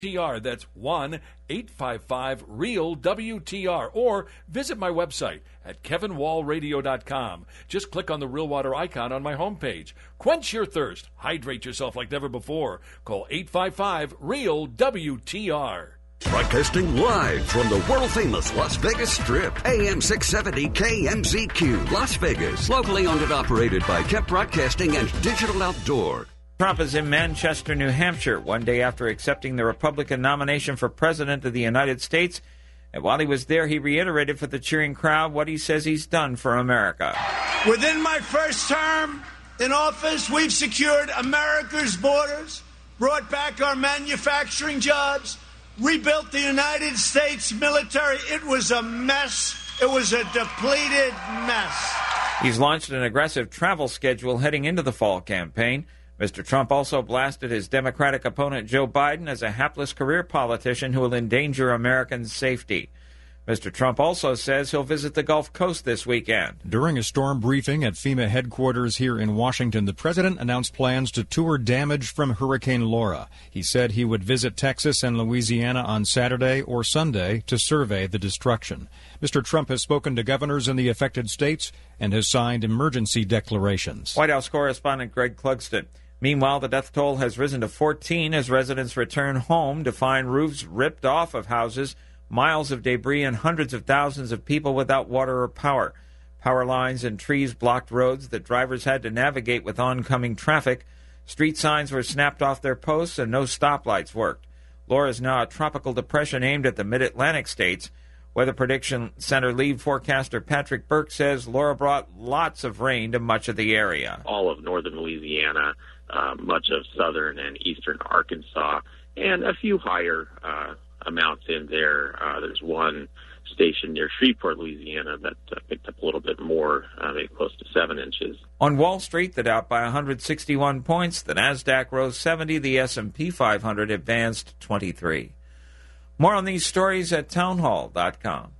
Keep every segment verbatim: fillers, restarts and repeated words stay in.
T R. That's one eight five five real W T R. Or visit my website at kevin wall radio dot com. Just click on the Real Water icon on my homepage. Quench your thirst. Hydrate yourself like never before. Call eight five five real W T R. Broadcasting live from the world-famous Las Vegas Strip. A M six seventy K M Z Q, Las Vegas. Locally owned and operated by Kemp Broadcasting and Digital Outdoor. Trump is in Manchester, New Hampshire, one day after accepting the Republican nomination for President of the United States. And while he was there, he reiterated for the cheering crowd what he says he's done for America. Within my first term in office, we've secured America's borders, brought back our manufacturing jobs, rebuilt the United States military. It was a mess. It was a depleted mess. He's launched an aggressive travel schedule heading into the fall campaign. Mister Trump also blasted his Democratic opponent Joe Biden as a hapless career politician who will endanger Americans' safety. Mister Trump also says he'll visit the Gulf Coast this weekend. During a storm briefing at FEMA headquarters here in Washington, the president announced plans to tour damage from Hurricane Laura. He said he would visit Texas and Louisiana on Saturday or Sunday to survey the destruction. Mister Trump has spoken to governors in the affected states and has signed emergency declarations. White House correspondent Greg Clugston. Meanwhile, the death toll has risen to fourteen as residents return home to find roofs ripped off of houses, miles of debris, and hundreds of thousands of people without water or power. Power lines and trees blocked roads that drivers had to navigate with oncoming traffic. Street signs were snapped off their posts and no stoplights worked. Laura is now a tropical depression aimed at the mid-Atlantic states. Weather Prediction Center lead forecaster Patrick Burke says Laura brought lots of rain to much of the area. All of northern Louisiana, uh, much of southern and eastern Arkansas, and a few higher uh, amounts in there. Uh, there's one station near Shreveport, Louisiana, that uh, picked up a little bit more, uh, maybe close to seven inches. On Wall Street, the Dow by one hundred sixty-one points, the NASDAQ rose seventy, the S and P five hundred advanced twenty-three. More on these stories at townhall dot com.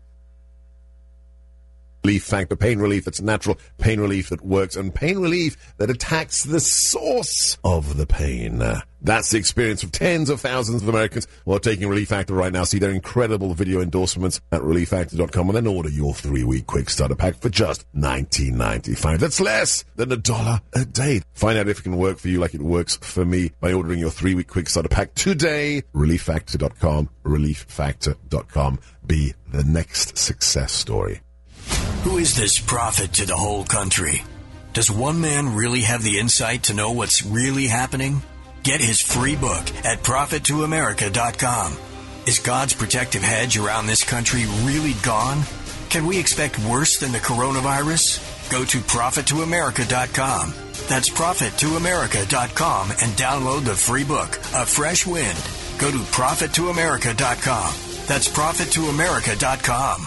Relief Factor, pain relief that's natural, pain relief that works, and pain relief that attacks the source of the pain. Uh, that's the experience of tens of thousands of Americans who are taking Relief Factor right now. See their incredible video endorsements at relief factor dot com and then order your three-week quick starter pack for just nineteen ninety-five. That's less than a dollar a day. Find out if it can work for you like it works for me by ordering your three-week quick starter pack today. relief factor dot com, relief factor dot com. Be the next success story. Who is this prophet to the whole country? Does one man really have the insight to know what's really happening? Get his free book at prophet to america dot com. Is God's protective hedge around this country really gone? Can we expect worse than the coronavirus? Go to prophet to america dot com. That's prophet to america dot com and download the free book, A Fresh Wind. Go to prophet to america dot com. That's prophet to america dot com.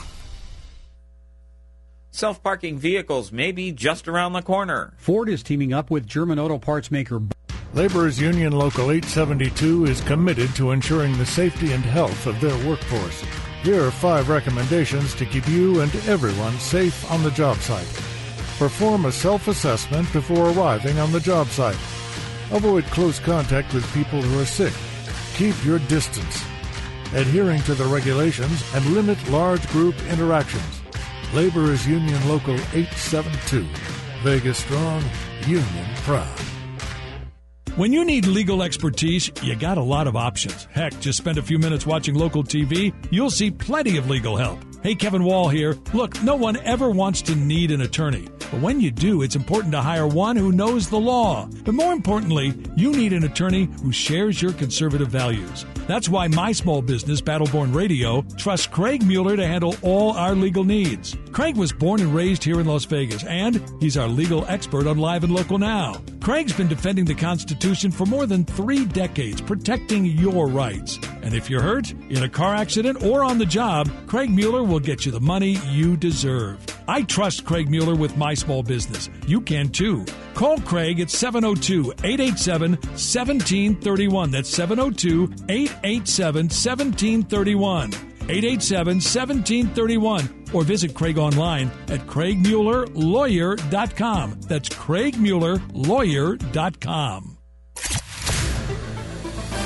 Self-parking vehicles may be just around the corner. Ford is teaming up with German auto parts maker. Laborers Union Local eight seventy-two is committed to ensuring the safety and health of their workforce. Here are five recommendations to keep you and everyone safe on the job site. Perform a self-assessment before arriving on the job site. Avoid close contact with people who are sick. Keep your distance. Adhering to the regulations and limit large group interactions. Laborers Union Local eight seventy-two. Vegas strong, union proud. When you need legal expertise, you got a lot of options. Heck, just spend a few minutes watching local T V. You'll see plenty of legal help. Hey, Kevin Wall here. Look, no one ever wants to need an attorney. But when you do, it's important to hire one who knows the law. But more importantly, you need an attorney who shares your conservative values. That's why my small business, Battleborn Radio, trusts Craig Mueller to handle all our legal needs. Craig was born and raised here in Las Vegas, and he's our legal expert on Live and Local Now. Craig's been defending the Constitution for more than three decades, protecting your rights. And if you're hurt, in a car accident, or on the job, Craig Mueller will get you the money you deserve. I trust Craig Mueller with my small business. You can too. Call Craig at seven oh two, eight eight seven, one seven three one. That's seven oh two, eight eight seven, one seven three one. eight eight seven, one seven three one. Or visit Craig online at craig mueller lawyer dot com. That's craig mueller lawyer dot com.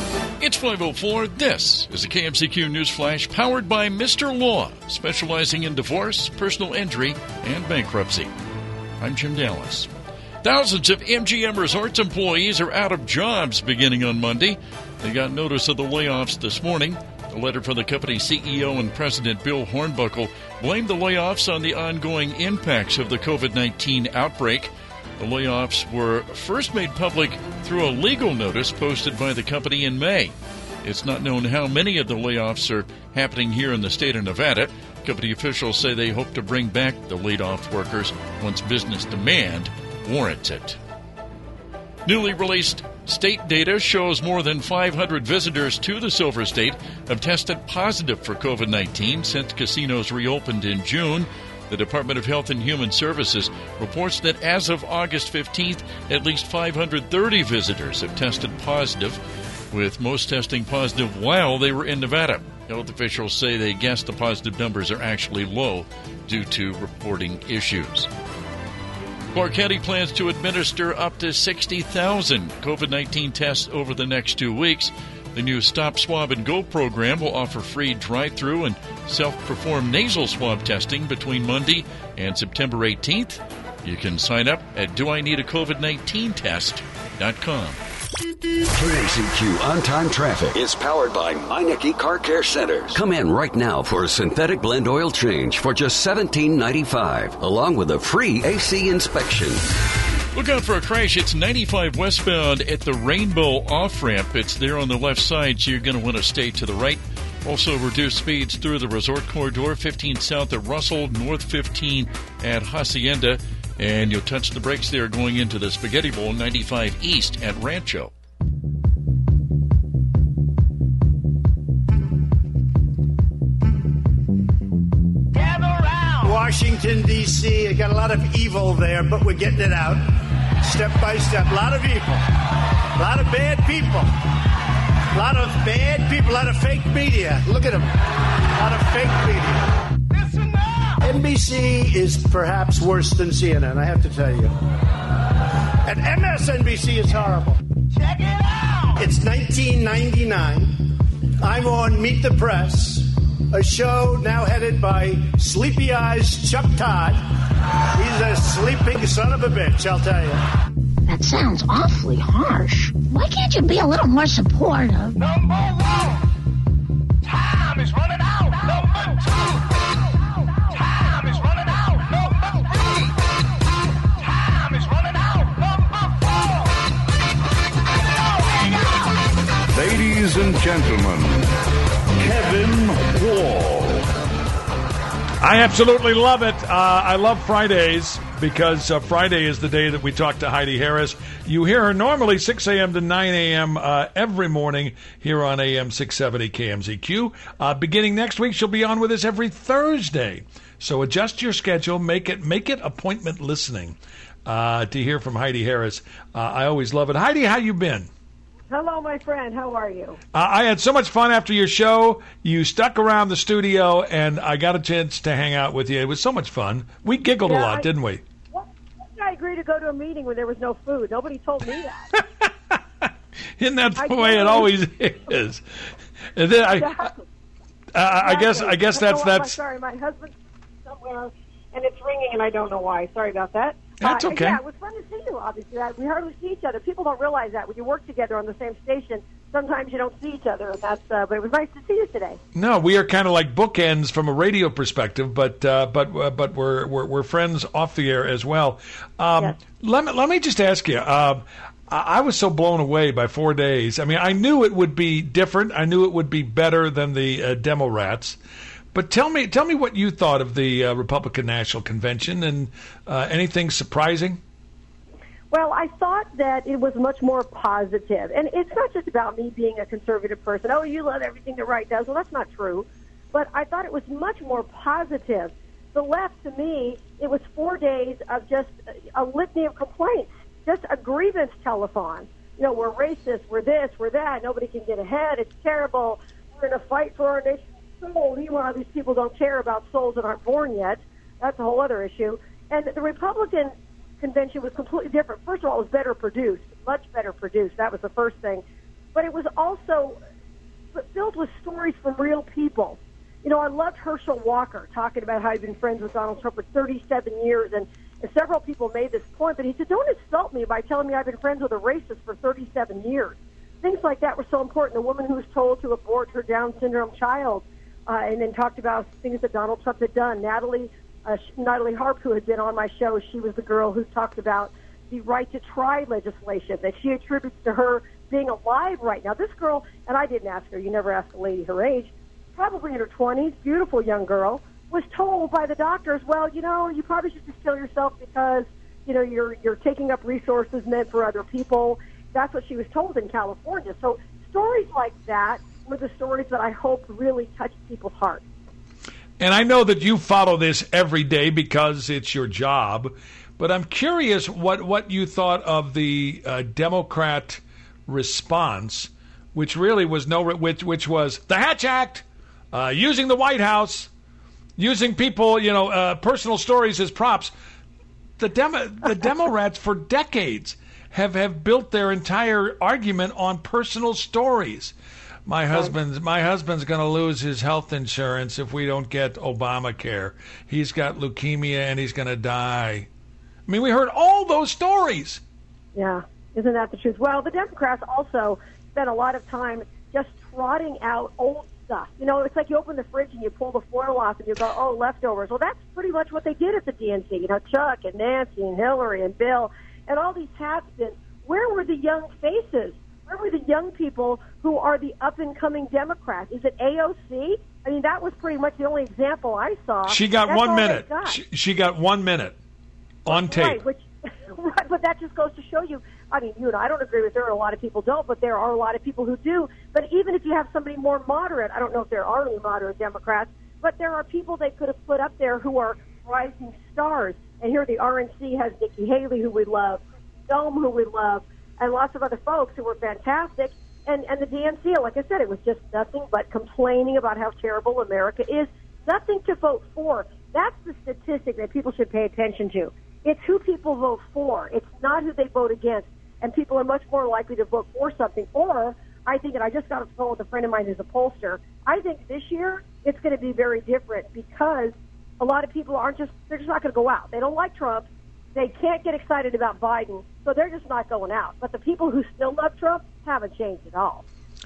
It's five oh four. This is a K M Z Q News Flash powered by Mister Law, specializing in divorce, personal injury, and bankruptcy. I'm Jim Dallas. Thousands of M G M Resorts employees are out of jobs beginning on Monday. They got notice of the layoffs this morning. A letter from the company's C E O and president, Bill Hornbuckle, blamed the layoffs on the ongoing impacts of the covid nineteen outbreak. The layoffs were first made public through a legal notice posted by the company in May. It's not known how many of the layoffs are happening here in the state of Nevada. Company officials say they hope to bring back the laid-off workers once business demand warrants it. Newly released state data shows more than five hundred visitors to the Silver State have tested positive for covid nineteen since casinos reopened in June. The Department of Health and Human Services reports that as of August fifteenth, at least five hundred thirty visitors have tested positive, with most testing positive while they were in Nevada. Health officials say they guess the positive numbers are actually low due to reporting issues. Clark County plans to administer up to sixty thousand covid nineteen tests over the next two weeks. The new Stop Swab and Go program will offer free drive-through and self-perform nasal swab testing between Monday and September eighteenth. You can sign up at do I need a covid nineteen test dot com. K M Z Q On-Time Traffic is powered by Meineke Car Care Centers. Come in right now for a synthetic blend oil change for just seventeen ninety-five, along with a free A C inspection. Look out for a crash. It's ninety-five westbound at the Rainbow off-ramp. It's there on the left side, so you're going to want to stay to the right. Also, reduce speeds through the resort corridor, fifteen south at Russell, north fifteen at Hacienda. And you'll touch the brakes there going into the Spaghetti Bowl, ninety-five east at Rancho. Washington, D C I got a lot of evil there, but we're getting it out step by step. A lot of evil. A lot of bad people. A lot of bad people. A lot of fake media. Look at them. A lot of fake media. Listen now. N B C is perhaps worse than C N N, I have to tell you. And M S N B C is horrible. Check it out. It's nineteen ninety-nine. I'm on Meet the Press, a show now headed by Sleepy Eyes Chuck Todd. He's a sleeping son of a bitch, I'll tell you. That sounds awfully harsh. Why can't you be a little more supportive? Number one, time is running out. Number two, time is running out. Number three, time is running out. Number four. Ladies and gentlemen, Kevin Wall. I absolutely love it. Uh, I love Fridays because uh, Friday is the day that we talk to Heidi Harris. You hear her normally six a.m. to nine a.m. Uh, every morning here on A M six seventy K M Z Q. Uh, beginning next week, she'll be on with us every Thursday. So adjust your schedule. Make it make it appointment listening uh, to hear from Heidi Harris. Uh, I always love it. Heidi, how you been? Hello, my friend. How are you? Uh, I had so much fun after your show. You stuck around the studio, and I got a chance to hang out with you. It was so much fun. We giggled yeah, a lot, I, didn't we? Why did I agree to go to a meeting when there was no food? Nobody told me that. Isn't that the I way it always is? And then I, exactly. uh, I guess I guess that's that's. Sorry, my husband's somewhere, and it's ringing, and I don't know why. Sorry about that. That's uh, okay. Yeah, it was fun to see you, obviously. We hardly see each other. People don't realize that. When you work together on the same station, sometimes you don't see each other. And that's, uh, but it was nice to see you today. No, we are kind of like bookends from a radio perspective, but uh, but uh, but we're, we're we're friends off the air as well. Um, yes. Let me let me just ask you. Um, I was so blown away by four days. I mean, I knew it would be different. I knew it would be better than the uh, demo rats. But tell me, tell me what you thought of the uh, Republican National Convention, and uh, anything surprising? Well, I thought that it was much more positive. And it's not just about me being a conservative person. Oh, you love everything the right does. Well, that's not true. But I thought it was much more positive. The left, to me, it was four days of just a litany of complaints, just a grievance telethon. You know, we're racist, we're this, we're that, nobody can get ahead, it's terrible, we're in a fight for our nation's soul. Meanwhile, these people don't care about souls that aren't born yet. That's a whole other issue. And the Republican convention was completely different. First of all, it was better produced, much better produced. That was the first thing. But it was also but filled with stories from real people. You know, I loved Herschel Walker talking about how he'd been friends with Donald Trump for thirty-seven years, and, and several people made this point, but he said, don't insult me by telling me I've been friends with a racist for thirty-seven years. Things like that were so important. A woman who was told to abort her Down syndrome child, uh, and then talked about things that Donald Trump had done. Natalie uh, Natalie Harp, who had been on my show, she was the girl who talked about the right to try legislation that she attributes to her being alive right now. This girl, and I didn't ask her, you never ask a lady her age, probably in her twenties, beautiful young girl, was told by the doctors, well, you know, you probably should just kill yourself because, you know, you're you're taking up resources meant for other people. That's what she was told in California. So stories like that were the stories that I hope really touched people's hearts. And I know that you follow this every day because it's your job, but I'm curious what, what you thought of the uh, Democrat response, which really was no, which which was the Hatch Act, uh, using the White House, using people, you know, uh, personal stories as props. The Demo, the Democrats for decades have, have built their entire argument on personal stories. My husband's my husband's going to lose his health insurance if we don't get Obamacare. He's got leukemia and he's going to die. I mean, we heard all those stories. Yeah, isn't that the truth? Well, the Democrats also spent a lot of time just trotting out old stuff. You know, it's like you open the fridge and you pull the foil off and you go, oh, leftovers. Well, that's pretty much what they did at the D N C. You know, Chuck and Nancy and Hillary and Bill and all these have-beens. Where were the young faces? Where were the young people who are the up-and-coming Democrats? Is it A O C? I mean, that was pretty much the only example I saw. She got That's one all minute. they got. She, she got one minute on tape. Right, which, right, but that just goes to show you, I mean, you and I don't agree with her, and a lot of people don't, but there are a lot of people who do. But even if you have somebody more moderate, I don't know if there are any moderate Democrats, but there are people they could have put up there who are rising stars. And here the R N C has Nikki Haley, who we love, Dome, who we love, and lots of other folks who were fantastic. And, and the D N C, like I said, it was just nothing but complaining about how terrible America is. Nothing to vote for. That's the statistic that people should pay attention to. It's who people vote for. It's not who they vote against. And people are much more likely to vote for something. Or, I think, and I just got a phone with a friend of mine who's a pollster, I think this year it's going to be very different because a lot of people aren't just, they're just not going to go out. They don't like Trump. They can't get excited about Biden, so they're just not going out. But the people who still love Trump haven't changed at all.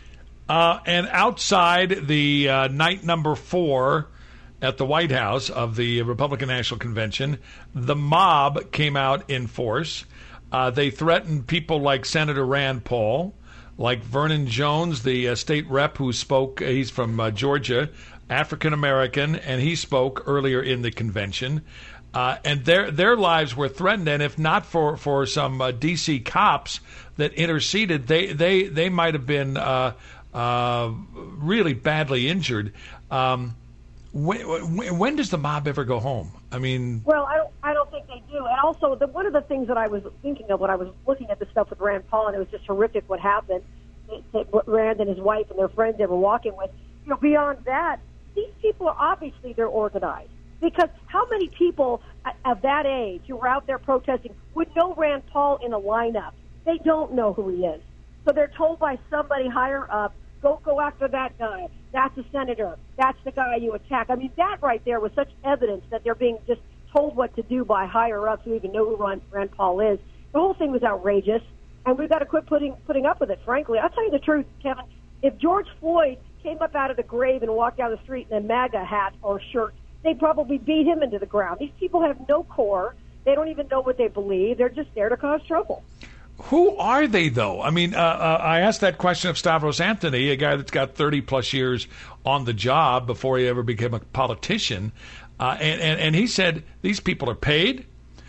Uh, and outside the uh, night number four at the White House of the Republican National Convention, the mob came out in force. Uh, they threatened people like Senator Rand Paul, like Vernon Jones, the uh, state rep who spoke. He's from uh, Georgia, African-American, and he spoke earlier in the convention. Uh, and their their lives were threatened, and if not for for some uh, D C cops that interceded, they they they might have been uh, uh, really badly injured. Um, when, when does the mob ever go home? I mean, well, I don't I don't think they do. And also, the, one of the things that I was thinking of when I was looking at the stuff with Rand Paul, and it was just horrific what happened. That Rand and his wife and their friends they were walking with. You know, beyond that, these people are obviously they're organized. Because how many people of that age who were out there protesting would know Rand Paul in a lineup? They don't know who he is. So they're told by somebody higher up, go go after that guy. That's a senator. That's the guy you attack. I mean, that right there was such evidence that they're being just told what to do by higher ups who even know who Rand, Rand Paul is. The whole thing was outrageous, and we've got to quit putting putting up with it, frankly. I'll tell you the truth, Kevin. If George Floyd came up out of the grave and walked down the street in a MAGA hat or shirt, they'd probably beat him into the ground. These people have no core. They don't even know what they believe. They're just there to cause trouble. Who are they, though? I mean, uh, uh, I asked that question of Stavros Anthony, a guy that's got thirty-plus years on the job before he ever became a politician. Uh, and, and, and he said these people are paid,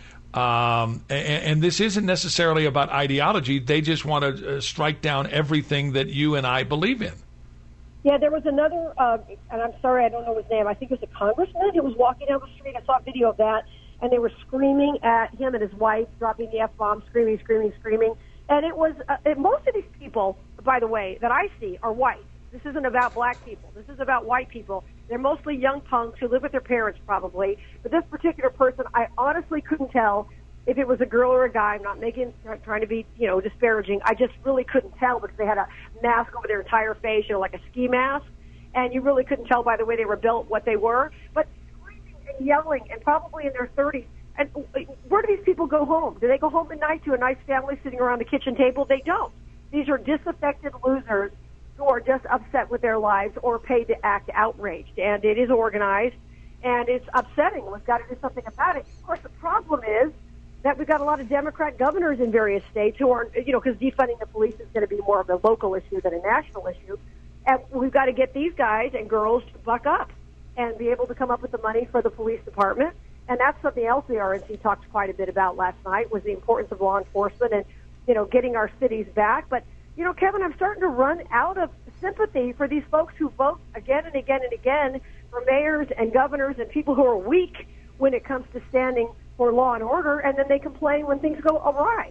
um, and, and this isn't necessarily about ideology. They just want to uh, strike down everything that you and I believe in. Yeah, there was another, uh, and I'm sorry, I don't know his name. I think it was a congressman who was walking down the street. I saw a video of that, and they were screaming at him and his wife, dropping the F-bomb, screaming, screaming, screaming. And it was, uh, it, most of these people, by the way, that I see are white. This isn't about black people. This is about white people. They're mostly young punks who live with their parents, probably. But this particular person, I honestly couldn't tell if it was a girl or a guy. I'm not making, trying to be, you know, disparaging. I just really couldn't tell because they had a mask over their entire face, you know, like a ski mask, and you really couldn't tell by the way they were built what they were. But screaming and yelling, and probably in their thirties. And where do these people go home? Do they go home at night to a nice family sitting around the kitchen table? They don't. These are disaffected losers who are just upset with their lives or paid to act outraged. And it is organized, and it's upsetting. We've got to do something about it. Of course, the problem is that we've got a lot of Democrat governors in various states who are, you know, because defunding the police is going to be more of a local issue than a national issue. And we've got to get these guys and girls to buck up and be able to come up with the money for the police department. And that's something else the R N C talked quite a bit about last night, was the importance of law enforcement and, you know, getting our cities back. But, you know, Kevin, I'm starting to run out of sympathy for these folks who vote again and again and again for mayors and governors and people who are weak when it comes to standing for law and order, and then they complain when things go awry.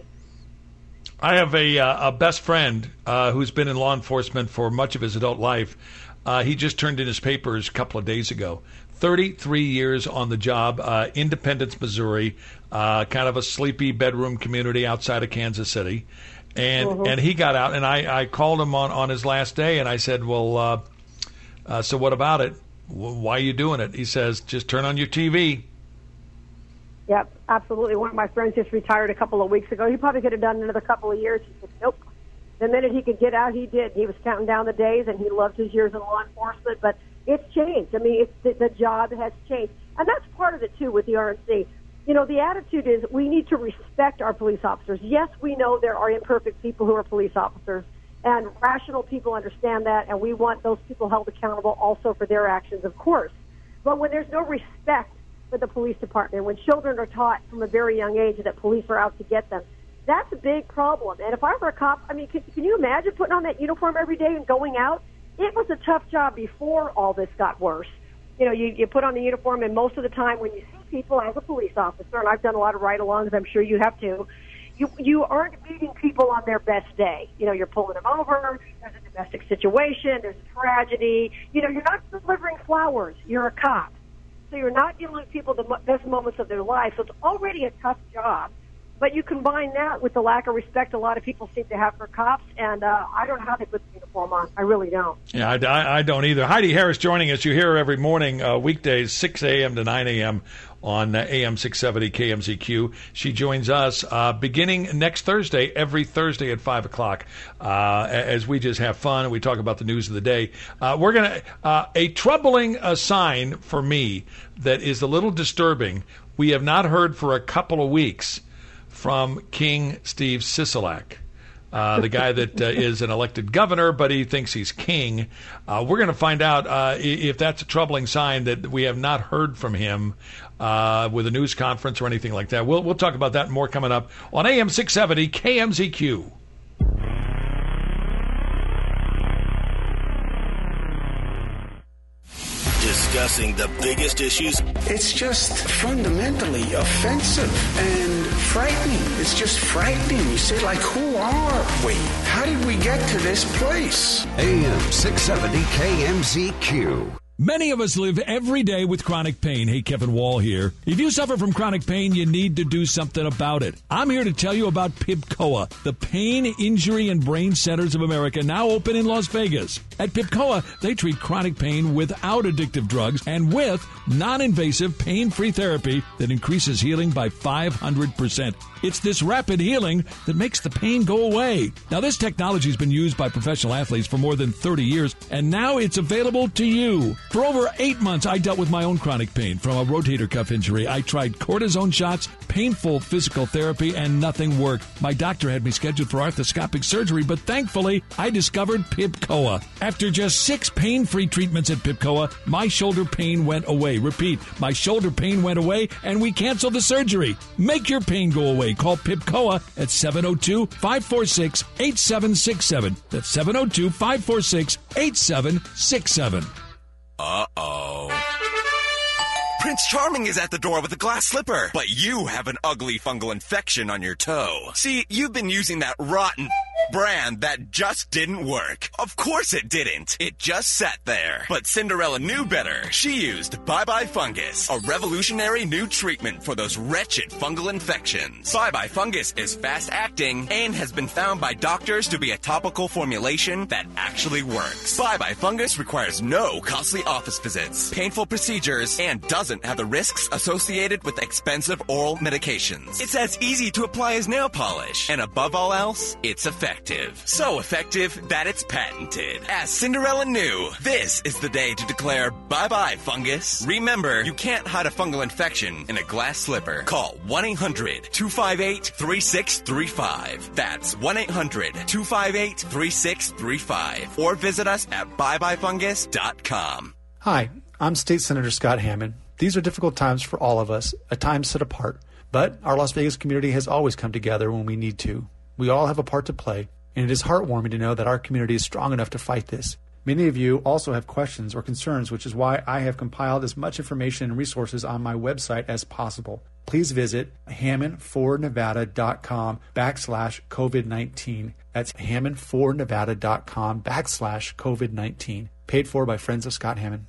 I have a, uh, a best friend uh, who's been in law enforcement for much of his adult life. Uh, he just turned in his papers a couple of days ago. thirty-three years on the job, uh, Independence, Missouri, uh, kind of a sleepy bedroom community outside of Kansas City. And mm-hmm. and he got out, and I, I called him on, on his last day, and I said, well, uh, uh, so what about it? W- why are you doing it? He says, just turn on your T V. Yep, absolutely. One of my friends just retired a couple of weeks ago. He probably could have done another couple of years. He said, nope. The minute he could get out, he did. He was counting down the days, and he loved his years in law enforcement, but it's changed. I mean, it's, the, the job has changed. And that's part of it, too, with the R N C. You know, the attitude is we need to respect our police officers. Yes, we know there are imperfect people who are police officers, and rational people understand that, and we want those people held accountable also for their actions, of course. But when there's no respect for the police department, when children are taught from a very young age that police are out to get them, that's a big problem. And if I were a cop, I mean, can, can you imagine putting on that uniform every day and going out? It was a tough job before all this got worse. You know, you, you put on the uniform, and most of the time when you see people as a police officer, and I've done a lot of ride-alongs, I'm sure you have too, you, you aren't meeting people on their best day. You know, you're pulling them over, there's a domestic situation, there's a tragedy. You know, you're not delivering flowers. You're a cop. So you're not dealing with people the best moments of their life. So it's already a tough job. But you combine that with the lack of respect a lot of people seem to have for cops, and uh, I don't know how they put the uniform on. I really don't. Yeah, I, I don't either. Heidi Harris joining us. You hear her every morning, uh, weekdays, six a.m. to nine a.m. on uh, A M six seventy K M Z Q. She joins us uh, beginning next Thursday, every Thursday at five o'clock, uh, as we just have fun and we talk about the news of the day. Uh, we're going to, uh, a troubling uh, sign for me that is a little disturbing. We have not heard for a couple of weeks from King Steve Sisolak, uh, the guy that uh, is an elected governor, but he thinks he's king. Uh, we're going to find out uh, if that's a troubling sign that we have not heard from him uh, with a news conference or anything like that. We'll we'll talk about that and more coming up on A M six seventy K M Z Q. Discussing the biggest issues. It's just fundamentally offensive and frightening. It's just frightening. You say, like, who are we? How did we get to this place? A M six seventy K M Z Q. Many of us live every day with chronic pain. Hey, Kevin Wall here. If you suffer from chronic pain, you need to do something about it. I'm here to tell you about PIBCOA, the Pain, Injury, and Brain Centers of America, now open in Las Vegas. At PIBCOA, they treat chronic pain without addictive drugs and with non-invasive, pain-free therapy that increases healing by five hundred percent. It's this rapid healing that makes the pain go away. Now, this technology has been used by professional athletes for more than thirty years, and now it's available to you. For over eight months, I dealt with my own chronic pain from a rotator cuff injury. I tried cortisone shots, painful physical therapy, and nothing worked. My doctor had me scheduled for arthroscopic surgery, but thankfully, I discovered PIBCOA. After just six pain-free treatments at PIBCOA, my shoulder pain went away. Repeat, my shoulder pain went away, and we canceled the surgery. Make your pain go away. Call PIBCOA at seven oh two, five four six, eight seven six seven. That's seven oh two, five four six, eight seven six seven. Uh-oh. Prince Charming is at the door with a glass slipper, but you have an ugly fungal infection on your toe. See, you've been using that rotten Brand that just didn't work. Of course it didn't. It just sat there. But Cinderella knew better. She used Bye Bye Fungus, a revolutionary new treatment for those wretched fungal infections. Bye Bye Fungus is fast-acting and has been found by doctors to be a topical formulation that actually works. Bye Bye Fungus requires no costly office visits, painful procedures, and doesn't have the risks associated with expensive oral medications. It's as easy to apply as nail polish. And above all else, it's effective. So effective that it's patented. As Cinderella knew, this is the day to declare bye-bye fungus. Remember, you can't hide a fungal infection in a glass slipper. Call one eight hundred two five eight three six three five. That's one eight hundred two five eight three six three five. Or visit us at bye bye fungus dot com. Hi, I'm State Senator Scott Hammond. These are difficult times for all of us, a time set apart. But our Las Vegas community has always come together when we need to. We all have a part to play, and it is heartwarming to know that our community is strong enough to fight this. Many of you also have questions or concerns, which is why I have compiled as much information and resources on my website as possible. Please visit hammond for nevada dot com backslash COVID nineteen. That's hammond for nevada dot com backslash COVID nineteen. Paid for by Friends of Scott Hammond.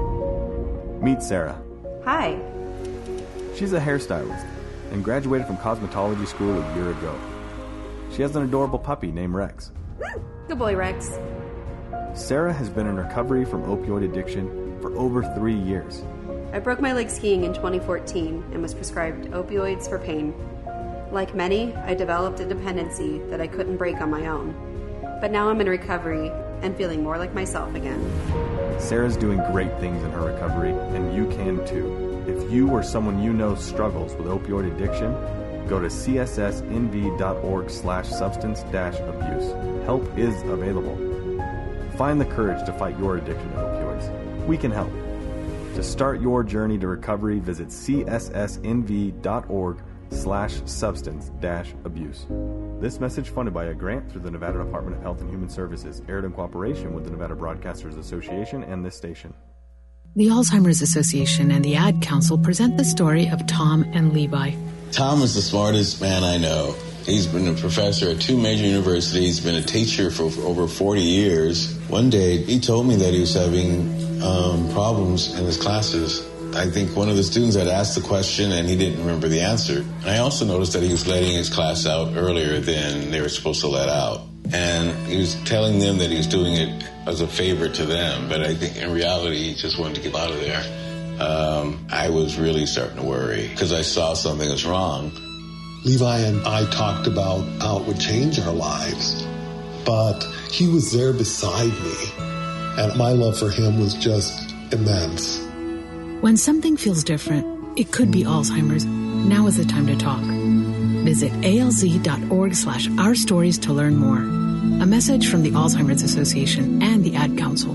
Meet Sarah. Hi. She's a hairstylist and graduated from cosmetology school a year ago. She has an adorable puppy named Rex. Good boy, Rex. Sarah has been in recovery from opioid addiction for over three years. I broke my leg skiing in twenty fourteen and was prescribed opioids for pain. Like many, I developed a dependency that I couldn't break on my own. But now I'm in recovery and feeling more like myself again. Sarah's doing great things in her recovery, and you can too. If you or someone you know struggles with opioid addiction, go to c s s n v dot org slash substance dash abuse. Help is available. Find the courage to fight your addiction to opioids. We can help. To start your journey to recovery, visit c s s n v dot org slash substance dash abuse. This message funded by a grant through the Nevada Department of Health and Human Services, aired in cooperation with the Nevada Broadcasters Association and this station. The Alzheimer's Association and the Ad Council present the story of Tom and Levi. Tom is the smartest man I know. He's been a professor at two major universities, been a teacher for, for over forty years. One day, he told me that he was having um, problems in his classes. I think one of the students had asked the question and he didn't remember the answer. I also noticed that he was letting his class out earlier than they were supposed to let out. And he was telling them that he was doing it as a favor to them, but I think in reality, he just wanted to get out of there. Um, I was really starting to worry because I saw something was wrong. Levi and I talked about how it would change our lives, but he was there beside me, and my love for him was just immense. When something feels different, it could be Alzheimer's. Now is the time to talk. Visit A L Z dot org slash our stories to learn more. A message from the Alzheimer's Association and the Ad Council.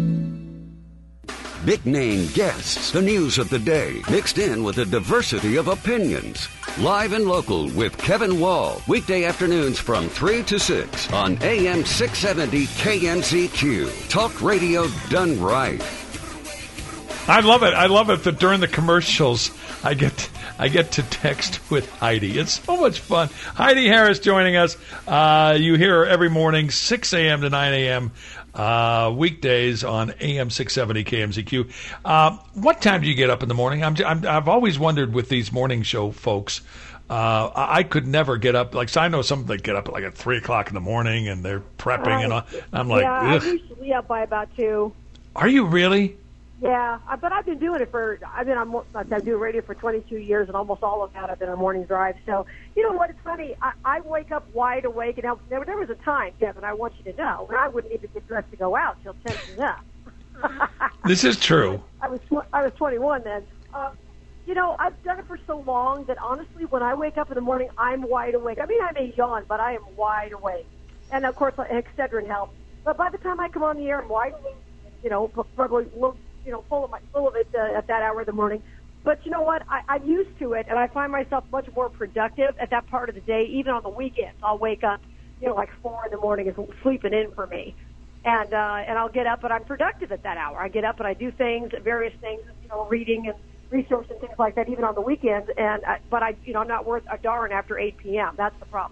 Big name guests, the news of the day, mixed in with a diversity of opinions. Live and local with Kevin Wall, weekday afternoons from three to six on A M six seventy K M Z Q. Talk radio done right. I love it. I love it that during the commercials, I get I get to text with Heidi. It's so much fun. Heidi Harris joining us. Uh, you hear her every morning, six a.m. to nine a.m., uh, weekdays on A M six seventy K M Z Q. Uh, what time do you get up in the morning? I'm, I'm, I've always wondered with these morning show folks. Uh, I could never get up. Like, so I know some that get up at like at three o'clock in the morning and they're prepping uh, and all. I'm like, yeah, ugh. I'm usually up by about two. Are you really? Yeah, but I've been doing it for, I've been on, I've doing radio for twenty-two years, and almost all of that I've been on morning drive. So, you know what, it's funny, I, I wake up wide awake, and there, there was a time, Kevin, I want you to know, when I wouldn't even get dressed to go out till ten enough. This is true. I was I was twenty-one then. Uh, you know, I've done it for so long that honestly, when I wake up in the morning, I'm wide awake. I mean, I may yawn, but I am wide awake. And of course, Excedrin helps. But by the time I come on the air, I'm wide awake, you know, probably you know, full of my, full of it uh, at that hour of the morning. But you know what? I, I'm used to it, and I find myself much more productive at that part of the day. Even on the weekends, I'll wake up, you know, like four in the morning is sleeping in for me, and uh, and I'll get up, and I'm productive at that hour. I get up and I do things, various things, you know, reading and research and things like that, even on the weekends. And I, but I, you know, I'm not worth a darn after eight p.m. That's the problem.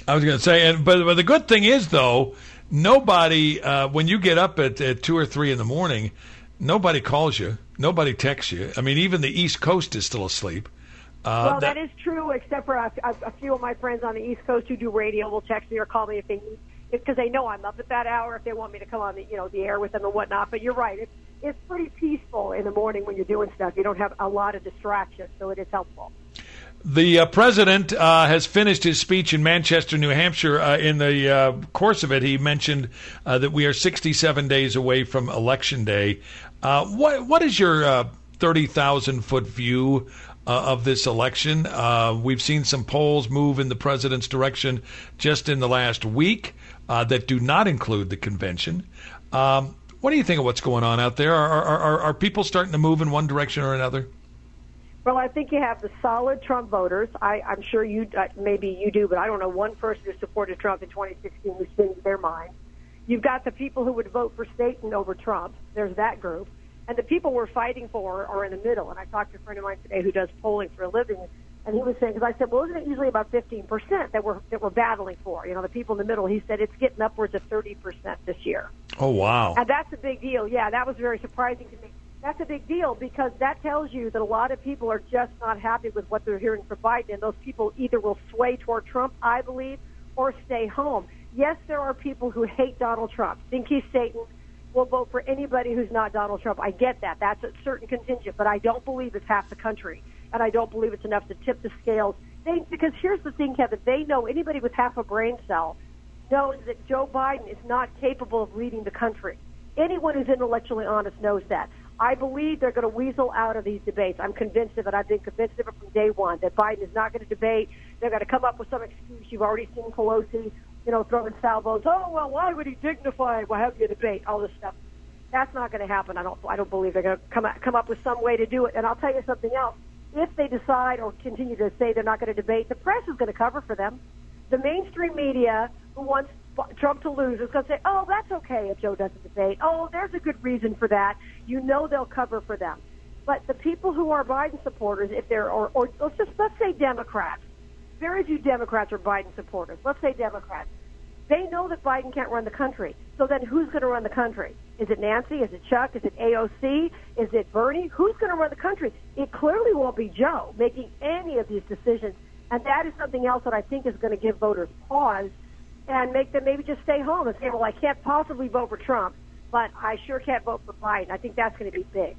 I was going to say, and but, but the good thing is, though, nobody, uh, when you get up at, at two or three in the morning, nobody calls you. Nobody texts you. I mean, even the East Coast is still asleep. Uh, well, that, that is true, except for a, a, a few of my friends on the East Coast who do radio will text me or call me if they need, because they know I'm up at that hour, if they want me to come on the, you know, the air with them and whatnot. But you're right. It's, it's pretty peaceful in the morning when you're doing stuff. You don't have a lot of distractions, so it is helpful. The uh, president uh, has finished his speech in Manchester, New Hampshire. Uh, in the uh, course of it, he mentioned uh, that we are sixty-seven days away from Election Day. Uh, what What is your uh, thirty thousand foot view uh, of this election? Uh, we've seen some polls move in the president's direction just in the last week uh, that do not include the convention. Um, what do you think of what's going on out there? Are, are, are, are people starting to move in one direction or another? Well, I think you have the solid Trump voters. I, I'm sure you, uh, maybe you do, but I don't know one person who supported Trump in twenty sixteen who's changed their mind. You've got the people who would vote for Staten over Trump. There's that group. And the people we're fighting for are in the middle. And I talked to a friend of mine today who does polling for a living, and he was saying, because I said, well, isn't it usually about fifteen percent that we're, that we're battling for? You know, the people in the middle. He said it's getting upwards of thirty percent this year. Oh, wow. And that's a big deal. Yeah, that was very surprising to me. That's a big deal because that tells you that a lot of people are just not happy with what they're hearing from Biden, and those people either will sway toward Trump, I believe, or stay home. Yes, there are people who hate Donald Trump, think he's Satan, will vote for anybody who's not Donald Trump. I get that. That's a certain contingent, but I don't believe it's half the country, and I don't believe it's enough to tip the scales. They, because here's the thing, Kevin, they know, anybody with half a brain cell knows that Joe Biden is not capable of leading the country. Anyone who's intellectually honest knows that. I believe they're going to weasel out of these debates. I'm convinced of it. I've been convinced of it from day one, that Biden is not going to debate. They're going to come up with some excuse. You've already seen Pelosi, you know, throwing salvos. Oh, well, why would he dignify? Well, have you a debate? All this stuff. That's not going to happen. I don't I don't believe they're going to come come up with some way to do it. And I'll tell you something else. If they decide or continue to say they're not going to debate, the press is going to cover for them. The mainstream media, who wants Trump to lose, is going to say, oh, that's okay if Joe doesn't debate. Oh, there's a good reason for that. You know they'll cover for them. But the people who are Biden supporters, if they're, or, or let's just, let's say Democrats, very few Democrats are Biden supporters. Let's say Democrats. They know that Biden can't run the country. So then who's going to run the country? Is it Nancy? Is it Chuck? Is it A O C? Is it Bernie? Who's going to run the country? It clearly won't be Joe making any of these decisions. And that is something else that I think is going to give voters pause and make them maybe just stay home and say, well, I can't possibly vote for Trump, but I sure can't vote for Biden. I think that's going to be big.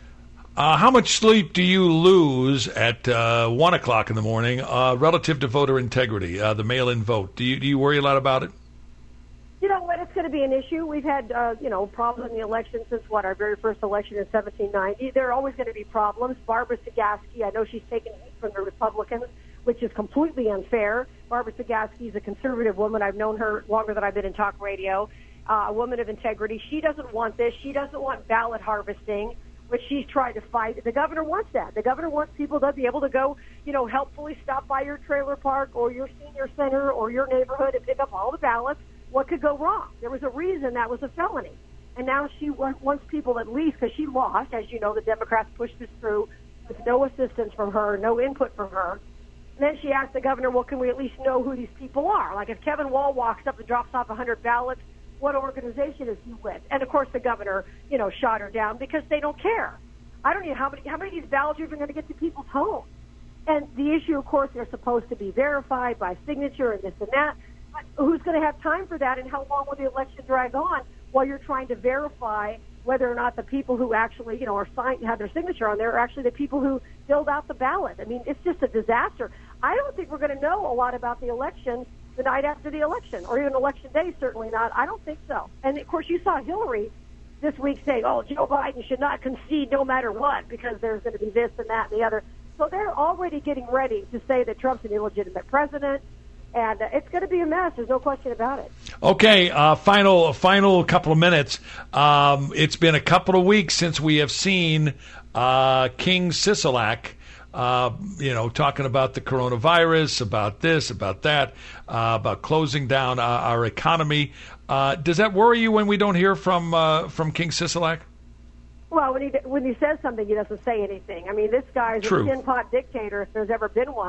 Uh, how much sleep do you lose at uh, one o'clock in the morning uh, relative to voter integrity, uh, the mail-in vote? Do you, do you worry a lot about it? You know what? It's going to be an issue. We've had, uh, you know, problems in the election since, what, our very first election in seventeen ninety. There are always going to be problems. Barbara Sagaski, I know she's taken heat from the Republicans, which is completely unfair. Barbara Sagaski is a conservative woman. I've known her longer than I've been in talk radio, uh, a woman of integrity. She doesn't want this. She doesn't want ballot harvesting, which she's trying to fight. The governor wants that. The governor wants people to be able to go, you know, helpfully stop by your trailer park or your senior center or your neighborhood and pick up all the ballots. What could go wrong? There was a reason that was a felony. And now she wants people at least, because she lost, as you know, the Democrats pushed this through with no assistance from her, no input from her. And then she asked the governor, well, can we at least know who these people are? Like if Kevin Wall walks up and drops off one hundred ballots, what organization is he with? And, of course, the governor, you know, shot her down because they don't care. I don't know how many, how many of these ballots are even going to get to people's homes. And the issue, of course, they're supposed to be verified by signature and this and that. But who's going to have time for that, and how long will the election drag on while you're trying to verify whether or not the people who actually, you know, are signed, have their signature on there are actually the people who filled out the ballot? I mean, it's just a disaster. I don't think we're going to know a lot about the election the night after the election, or even election day, certainly not. I don't think so. And, of course, you saw Hillary this week saying, oh, Joe Biden should not concede no matter what because there's going to be this and that and the other. So they're already getting ready to say that Trump's an illegitimate president. And uh, it's going to be a mess. There's no question about it. Okay, uh, final final couple of minutes. Um, it's been a couple of weeks since we have seen uh, King Sisolak, uh, you know, talking about the coronavirus, about this, about that, uh, about closing down uh, our economy. Uh, does that worry you when we don't hear from uh, from King Sisolak? Well, when he when he says something, he doesn't say anything. I mean, this guy's True. a tin pot dictator if there's ever been one.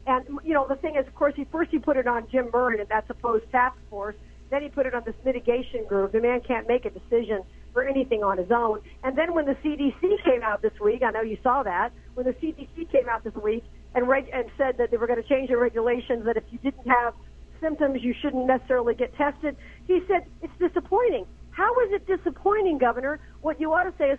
And, you know, the thing is, of course, he first he put it on Jim Murray and that supposed task force. Then he put it on this mitigation group. The man can't make a decision for anything on his own. And then when the C D C came out this week, I know you saw that, when the C D C came out this week and, reg- and said that they were going to change the regulations, that if you didn't have symptoms, you shouldn't necessarily get tested, he said, it's disappointing. How is it disappointing, Governor? What you ought to say is,